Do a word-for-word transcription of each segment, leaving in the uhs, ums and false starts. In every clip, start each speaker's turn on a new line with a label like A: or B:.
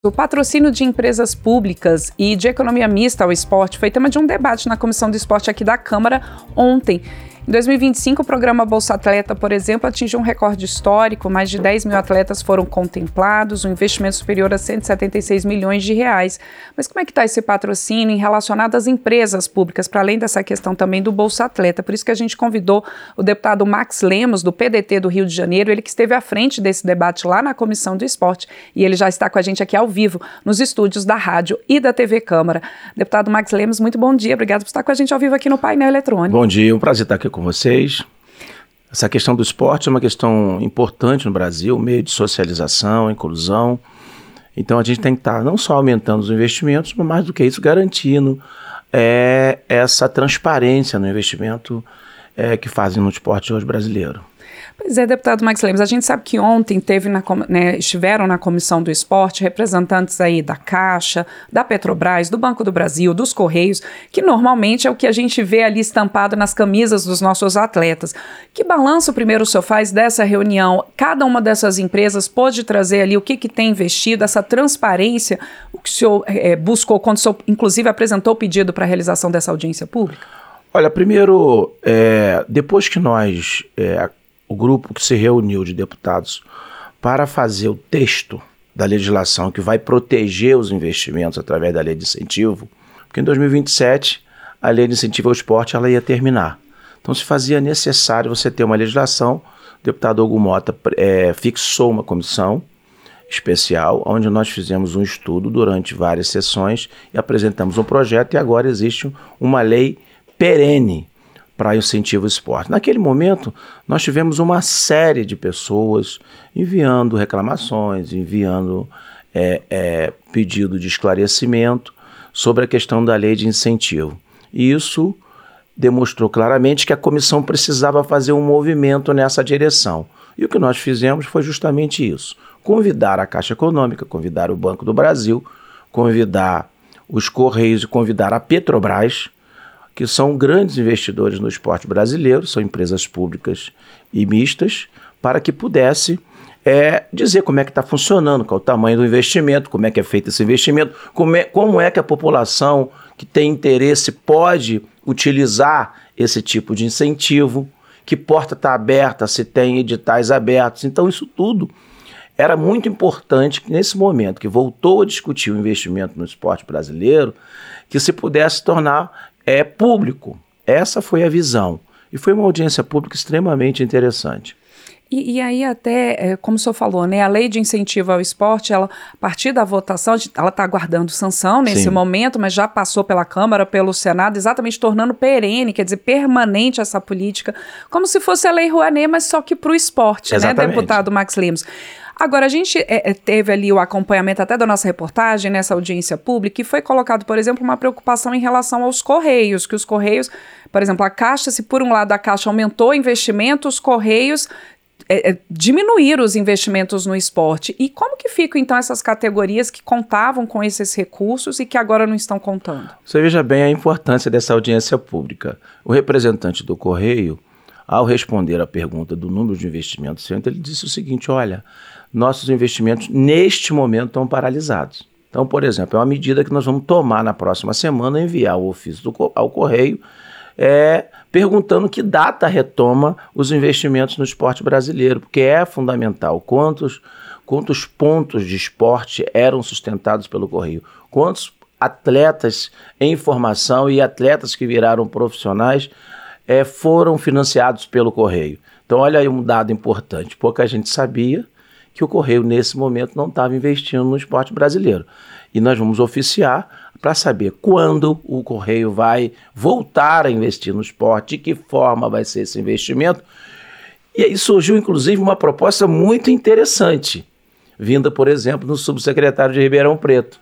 A: O patrocínio de empresas públicas e de economia mista ao esporte foi tema de um debate na Comissão do Esporte aqui da Câmara ontem. Em dois mil e vinte e cinco, o programa Bolsa Atleta, por exemplo, atingiu um recorde histórico. Mais de dez mil atletas foram contemplados, um investimento superior a cento e setenta e seis milhões de reais. Mas como é que está esse patrocínio em relacionado às empresas públicas, para além dessa questão também do Bolsa Atleta? Por isso que a gente convidou o deputado Max Lemos, do P D T do Rio de Janeiro, ele que esteve à frente desse debate lá na Comissão do Esporte, e ele já está com a gente aqui ao vivo, nos estúdios da rádio e da T V Câmara. Deputado Max Lemos, muito bom dia, obrigado por estar com a gente ao vivo aqui no painel eletrônico.
B: Bom dia, é um prazer estar aqui com vocês. Essa questão do esporte é uma questão importante no Brasil, meio de socialização, inclusão. Então a gente tem que estar não só aumentando os investimentos, mas mais do que isso, garantindo é, essa transparência no investimento é, que fazem no esporte hoje brasileiro.
A: Pois é, deputado Max Lemos, a gente sabe que ontem teve na, né, estiveram na Comissão do Esporte representantes aí da Caixa, da Petrobras, do Banco do Brasil, dos Correios, que normalmente é o que a gente vê ali estampado nas camisas dos nossos atletas. Que balanço primeiro o senhor faz dessa reunião? Cada uma dessas empresas pôde trazer ali o que, que tem investido, essa transparência, o que o senhor é, buscou quando o senhor, inclusive, apresentou o pedido para a realização dessa audiência pública?
B: Olha, primeiro, é, depois que nós... É, o grupo que se reuniu de deputados para fazer o texto da legislação que vai proteger os investimentos através da lei de incentivo, porque em dois mil e vinte e sete a lei de incentivo ao esporte ela ia terminar. Então se fazia necessário você ter uma legislação. O deputado Hugo Mota é, fixou uma comissão especial, onde nós fizemos um estudo durante várias sessões e apresentamos um projeto, e agora existe uma lei perene para incentivo ao esporte. Naquele momento, nós tivemos uma série de pessoas enviando reclamações, enviando é, é, pedido de esclarecimento sobre a questão da lei de incentivo. E isso demonstrou claramente que a comissão precisava fazer um movimento nessa direção. E o que nós fizemos foi justamente isso. Convidar a Caixa Econômica, convidar o Banco do Brasil, convidar os Correios e convidar a Petrobras, que são grandes investidores no esporte brasileiro, são empresas públicas e mistas, para que pudesse é, dizer como é que está funcionando, qual é o tamanho do investimento, como é que é feito esse investimento, como é, como é que a população que tem interesse pode utilizar esse tipo de incentivo, que porta está aberta, se tem editais abertos. Então isso tudo era muito importante que nesse momento que voltou a discutir o investimento no esporte brasileiro, que se pudesse tornar é público. Essa foi a visão. E foi uma audiência pública extremamente interessante.
A: E, e aí até, como o senhor falou, né, a lei de incentivo ao esporte, ela, a partir da votação, ela está aguardando sanção nesse Sim. momento, mas já passou pela Câmara, pelo Senado, exatamente tornando perene, quer dizer, permanente essa política, como se fosse a lei Rouanet, mas só que para o esporte, exatamente. Né, deputado Max Lemos? Agora, a gente é, teve ali o acompanhamento até da nossa reportagem nessa audiência pública e foi colocado, por exemplo, uma preocupação em relação aos Correios, que os Correios, por exemplo, a Caixa, se por um lado a Caixa aumentou o investimento, os Correios é, é, diminuíram os investimentos no esporte. E como que ficam, então, essas categorias que contavam com esses recursos e que agora não estão contando?
B: Você veja bem a importância dessa audiência pública. O representante do Correio, ao responder à pergunta do número de investimentos, ele disse o seguinte: olha, nossos investimentos neste momento estão paralisados. Então, por exemplo, é uma medida que nós vamos tomar na próxima semana, enviar o ofício do, ao Correio, é, perguntando que data retoma os investimentos no esporte brasileiro, porque é fundamental quantos, quantos pontos de esporte eram sustentados pelo Correio, quantos atletas em formação e atletas que viraram profissionais é, foram financiados pelo Correio. Então, olha aí um dado importante, pouca gente sabia que o Correio, nesse momento, não estava investindo no esporte brasileiro. E nós vamos oficiar para saber quando o Correio vai voltar a investir no esporte, de que forma vai ser esse investimento. E aí surgiu, inclusive, uma proposta muito interessante, vinda, por exemplo, do subsecretário de Ribeirão Preto.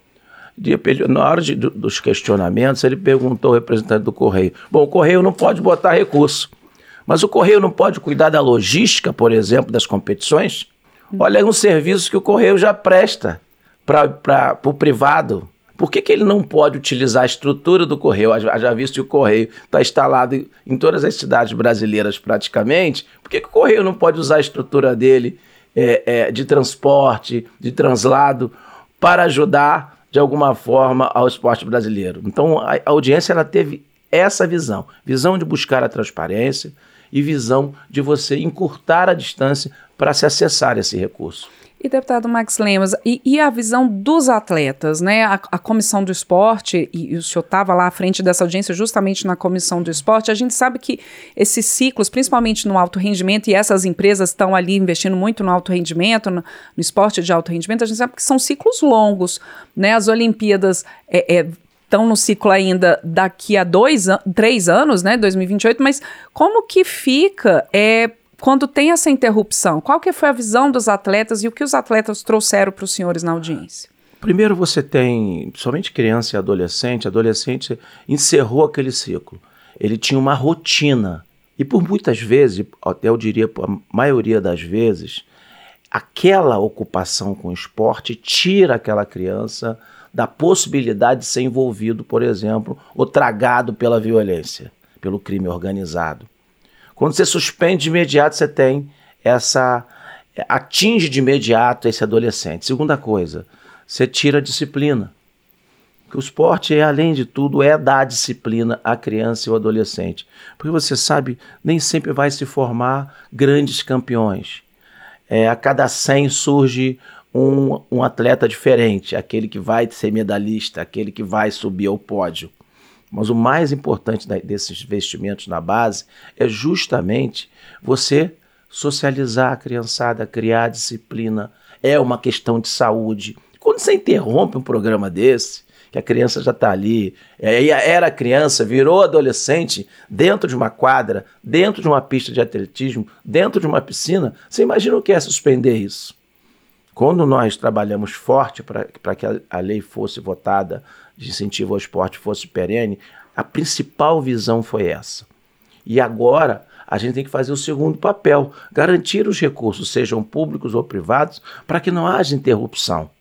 B: Na hora de, dos questionamentos, ele perguntou ao representante do Correio: bom, o Correio não pode botar recurso, mas o Correio não pode cuidar da logística, por exemplo, das competições? Olha, é um serviço que o Correio já presta para o privado. Por que, que ele não pode utilizar a estrutura do Correio? Já visto que o Correio está instalado em, em todas as cidades brasileiras praticamente, por que, que o Correio não pode usar a estrutura dele é, é, de transporte, de translado, para ajudar de alguma forma ao esporte brasileiro. Então a, a audiência ela teve essa visão, visão de buscar a transparência e visão de você encurtar a distância para se acessar esse recurso.
A: E, deputado Max Lemos, e, e a visão dos atletas, né? A, a Comissão do Esporte, e, e o senhor estava lá à frente dessa audiência justamente na Comissão do Esporte, a gente sabe que esses ciclos, principalmente no alto rendimento, e essas empresas estão ali investindo muito no alto rendimento, no, no esporte de alto rendimento, a gente sabe que são ciclos longos, né? As Olimpíadas é, é, estão no ciclo ainda daqui a dois, três anos, né? dois mil e vinte e oito, mas como que fica... É, quando tem essa interrupção, qual que foi a visão dos atletas e o que os atletas trouxeram para os senhores na audiência?
B: Primeiro você tem, somente criança e adolescente, adolescente encerrou aquele ciclo. Ele tinha uma rotina e por muitas vezes, até eu diria a maioria das vezes, aquela ocupação com o esporte tira aquela criança da possibilidade de ser envolvido, por exemplo, ou tragado pela violência, pelo crime organizado. Quando você suspende de imediato, você tem essa... atinge de imediato esse adolescente. Segunda coisa, você tira a disciplina. Porque o esporte, é, além de tudo, é dar disciplina à criança e ao adolescente. Porque você sabe, nem sempre vai se formar grandes campeões. É, a cada cem surge um, um atleta diferente, aquele que vai ser medalhista, aquele que vai subir ao pódio. Mas o mais importante desses investimentos na base é justamente você socializar a criançada, criar disciplina. É uma questão de saúde. Quando você interrompe um programa desse, que a criança já está ali, era criança, virou adolescente, dentro de uma quadra, dentro de uma pista de atletismo, dentro de uma piscina, você imagina o que é suspender isso? Quando nós trabalhamos forte para que a, a lei fosse votada de incentivo ao esporte fosse perene, a principal visão foi essa. E agora a gente tem que fazer o segundo papel, garantir os recursos, sejam públicos ou privados, para que não haja interrupção.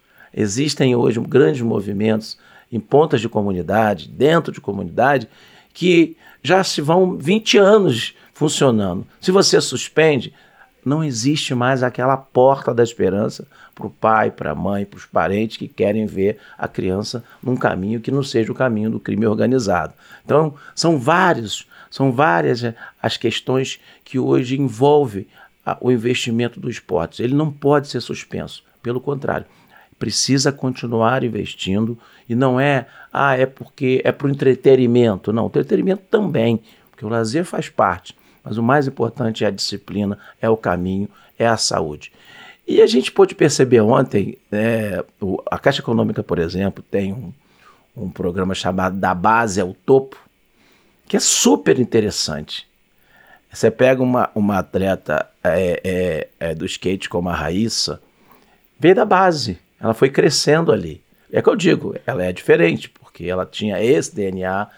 B: Existem hoje grandes movimentos em pontas de comunidade, dentro de comunidade, que já se vão vinte anos funcionando. Se você suspende, não existe mais aquela porta da esperança para o pai, para a mãe, para os parentes que querem ver a criança num caminho que não seja o caminho do crime organizado. Então, são vários, são várias as questões que hoje envolvem a, o investimento do esporte. Ele não pode ser suspenso, pelo contrário, precisa continuar investindo e não é, ah, é porque é para o entretenimento. Não, o entretenimento também, porque o lazer faz parte. Mas o mais importante é a disciplina, é o caminho, é a saúde. E a gente pôde perceber ontem, né, o, a Caixa Econômica, por exemplo, tem um, um programa chamado Da Base ao Topo, que é super interessante. Você pega uma, uma atleta é, é, é, do skate como a Raíssa, veio da base, ela foi crescendo ali. É que eu digo, ela é diferente, porque ela tinha esse D N A,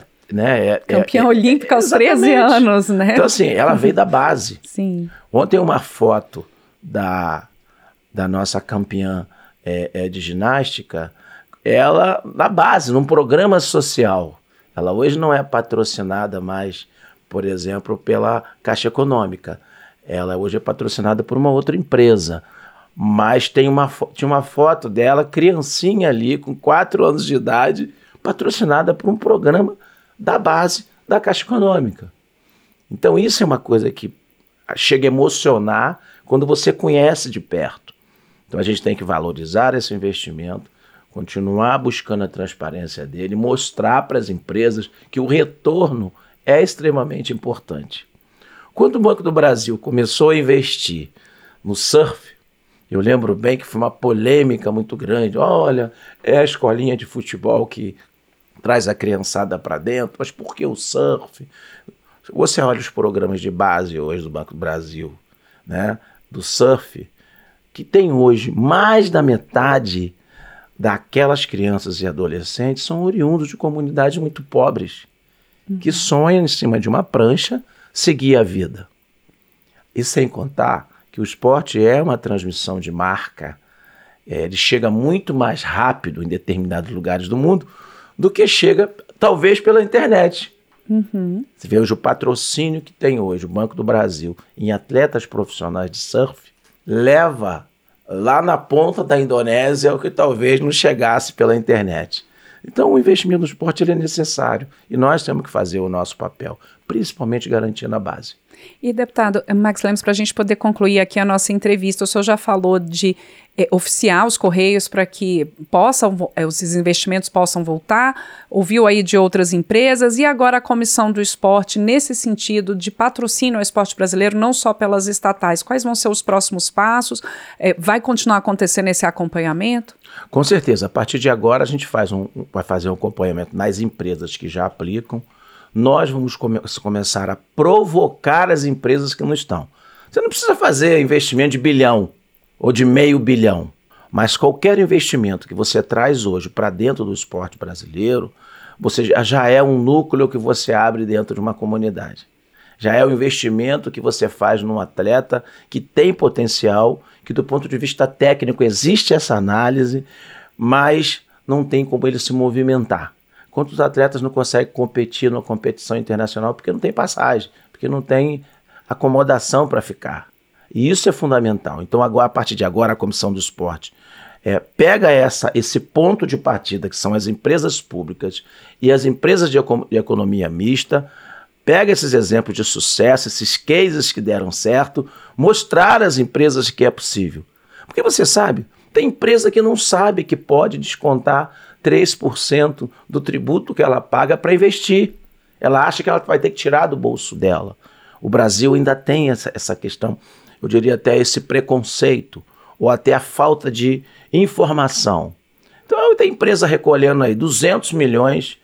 B: né? É,
A: Campeã
B: é,
A: olímpica
B: é,
A: aos treze anos, né?
B: Então, assim, ela veio da base.
A: Sim.
B: Ontem uma foto da, da nossa campeã é, é, de ginástica, ela na base, num programa social. Ela hoje não é patrocinada mais, por exemplo, pela Caixa Econômica. Ela hoje é patrocinada por uma outra empresa. Mas tem uma, tinha uma foto dela, criancinha ali, com quatro anos de idade, patrocinada por um programa da base da Caixa Econômica. Então isso é uma coisa que chega a emocionar quando você conhece de perto. Então a gente tem que valorizar esse investimento, continuar buscando a transparência dele, mostrar para as empresas que o retorno é extremamente importante. Quando o Banco do Brasil começou a investir no surf, eu lembro bem que foi uma polêmica muito grande. Olha, é a escolinha de futebol que traz a criançada para dentro, mas por que o surf? Você olha os programas de base hoje do Banco do Brasil, né, do surf, que tem hoje mais da metade daquelas crianças e adolescentes são oriundos de comunidades muito pobres, uhum. que sonham em cima de uma prancha seguir a vida. E sem contar que o esporte é uma transmissão de marca, é, ele chega muito mais rápido em determinados lugares do mundo do que chega, talvez, pela internet.
A: Uhum.
B: Você vê hoje o patrocínio que tem hoje o Banco do Brasil em atletas profissionais de surf, leva lá na ponta da Indonésia, o que talvez não chegasse pela internet. Então, o investimento no esporte ele é necessário e nós temos que fazer o nosso papel, principalmente garantindo a base.
A: E, deputado Max Lemos, para a gente poder concluir aqui a nossa entrevista, o senhor já falou de é, oficiar os Correios para que possam, é, esses investimentos possam voltar, ouviu aí de outras empresas e agora a Comissão do Esporte, nesse sentido de patrocínio ao esporte brasileiro, não só pelas estatais. Quais vão ser os próximos passos? É, vai continuar acontecendo esse acompanhamento?
B: Com certeza. A partir de agora a gente faz um, vai fazer um acompanhamento nas empresas que já aplicam. Nós vamos come- começar a provocar as empresas que não estão. Você não precisa fazer investimento de bilhão ou de meio bilhão, mas qualquer investimento que você traz hoje para dentro do esporte brasileiro, você já é um núcleo que você abre dentro de uma comunidade. Já é um investimento que você faz num atleta que tem potencial, que do ponto de vista técnico existe essa análise, mas não tem como ele se movimentar. Quantos atletas não conseguem competir numa competição internacional porque não tem passagem, porque não tem acomodação para ficar. E isso é fundamental. Então, agora, a partir de agora, a Comissão do Esporte é, pega essa, esse ponto de partida, que são as empresas públicas e as empresas de, eco- de economia mista, pega esses exemplos de sucesso, esses cases que deram certo, mostrar às empresas que é possível. Porque você sabe, tem empresa que não sabe que pode descontar três por cento do tributo que ela paga para investir. Ela acha que ela vai ter que tirar do bolso dela. O Brasil ainda tem essa, essa questão, eu diria até esse preconceito, ou até a falta de informação. Então tem empresa recolhendo aí duzentos milhões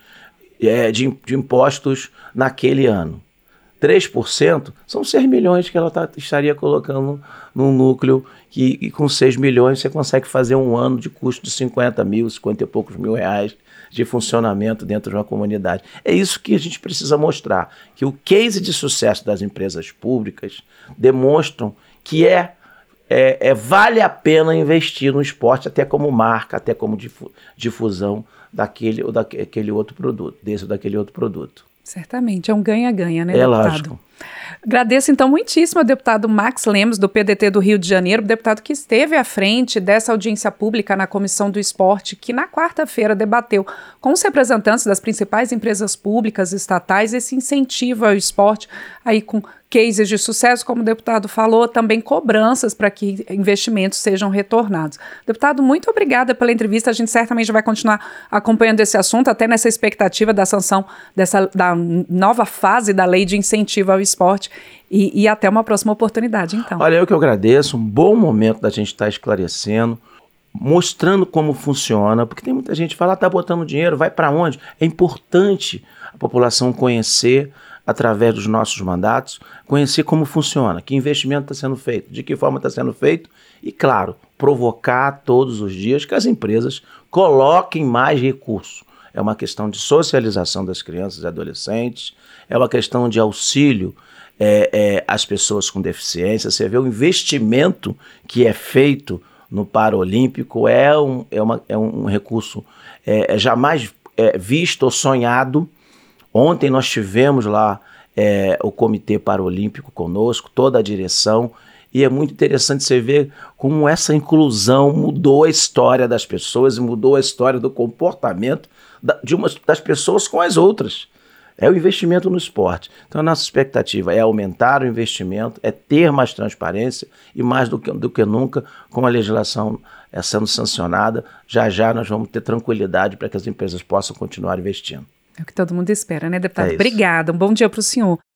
B: é, de, de impostos naquele ano. três por cento são seis milhões que ela tá, estaria colocando num núcleo que, que com seis milhões você consegue fazer um ano de custo de cinquenta mil, cinquenta e poucos mil reais de funcionamento dentro de uma comunidade. É isso que a gente precisa mostrar, que o case de sucesso das empresas públicas demonstram que é, é, é vale a pena investir no esporte até como marca, até como difu- difusão daquele ou daquele outro produto, desse ou daquele outro produto.
A: Certamente, é um ganha-ganha, né,
B: é
A: deputado?
B: Lógico.
A: Agradeço, então, muitíssimo ao deputado Max Lemos, do P D T do Rio de Janeiro, deputado que esteve à frente dessa audiência pública na Comissão do Esporte, que na quarta-feira debateu com os representantes das principais empresas públicas estatais esse incentivo ao esporte, aí com cases de sucesso, como o deputado falou, também cobranças para que investimentos sejam retornados. Deputado, muito obrigada pela entrevista, a gente certamente vai continuar acompanhando esse assunto, até nessa expectativa da sanção dessa, da nova fase da lei de incentivo ao esporte, e, e até uma próxima oportunidade, então.
B: Olha, eu que eu agradeço, um bom momento da gente estar esclarecendo, mostrando como funciona, porque tem muita gente que fala, ah, tá botando dinheiro, vai para onde? É importante a população conhecer, através dos nossos mandatos, conhecer como funciona, que investimento está sendo feito, de que forma está sendo feito e, claro, provocar todos os dias que as empresas coloquem mais recursos. É uma questão de socialização das crianças e adolescentes, é uma questão de auxílio é, é, às pessoas com deficiência. Você vê o investimento que é feito no Paralímpico, é um, é uma, é um recurso é, é jamais é, visto ou sonhado. Ontem nós tivemos lá é, o Comitê Paralímpico conosco, toda a direção, e é muito interessante você ver como essa inclusão mudou a história das pessoas e mudou a história do comportamento da, de uma, das pessoas com as outras. É o investimento no esporte. Então a nossa expectativa é aumentar o investimento, é ter mais transparência e mais do que, do que nunca, com a legislação é, sendo sancionada, já já nós vamos ter tranquilidade para que as empresas possam continuar investindo.
A: É o que todo mundo espera, né, deputado?
B: É
A: Obrigada. Um bom dia para o senhor.